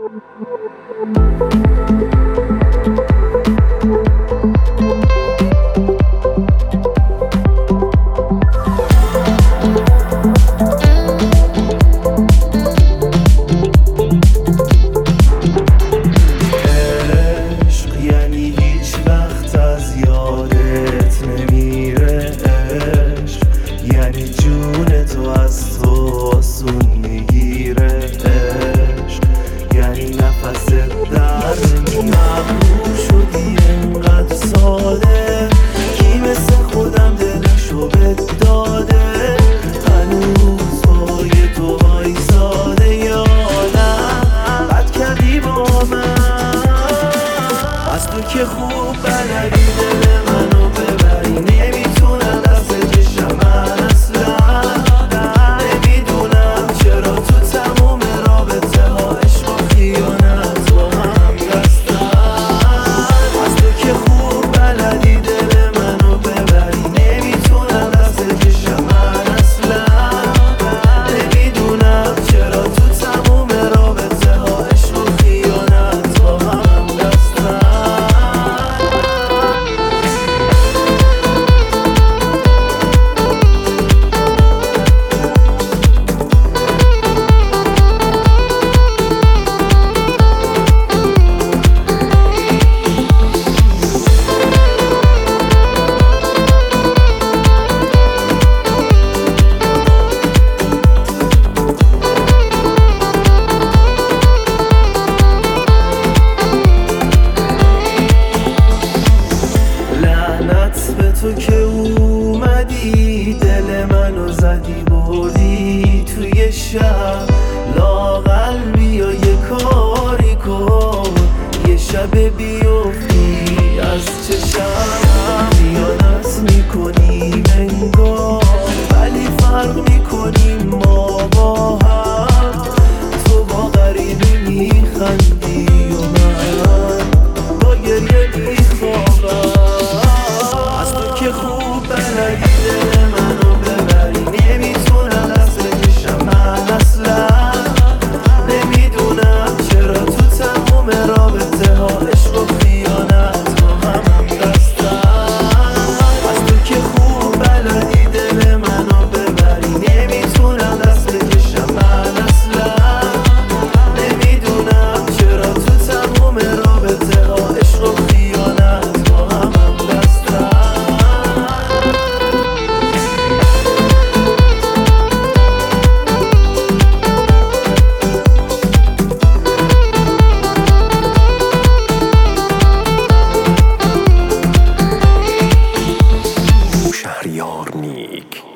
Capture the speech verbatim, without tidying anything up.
که خوب بلدی دل منو ببری، نمیتونم دست بکشم من اصلا. نمیدونم چرا تو تموم رابطه ها عشق و خیانت با هم دستن. از تو که خوب بلدی دل منو ببری، نمیتونم دست بکشم من اصلا. نمیدونم چرا تو تموم رابطه ها عشق و خیانت با هم دستن. به تو که اومدی دل منو زدی بردی توی شب، لااقل بیا یه کاری کن، یه شب بیفتی از چشم. خیانت میکنیم انگار ولی فرق میکنیم ما با هم. تو با غریبه میخندی و من با گریه میخوابم. که خوب بلدی دل منو ببری، نمیتونم دست بکشم من اصلا. نمیدونم چرا تو تموم رابطه ها عشق و خیانت با هم دستن. از تو که خوب بلدی دل منو ببری، نمیتونم دست بکشم من اصلا. نمیدونم چرا تو تموم رابطه ها عشق و خیانت با هم دستن. شهریار نیک.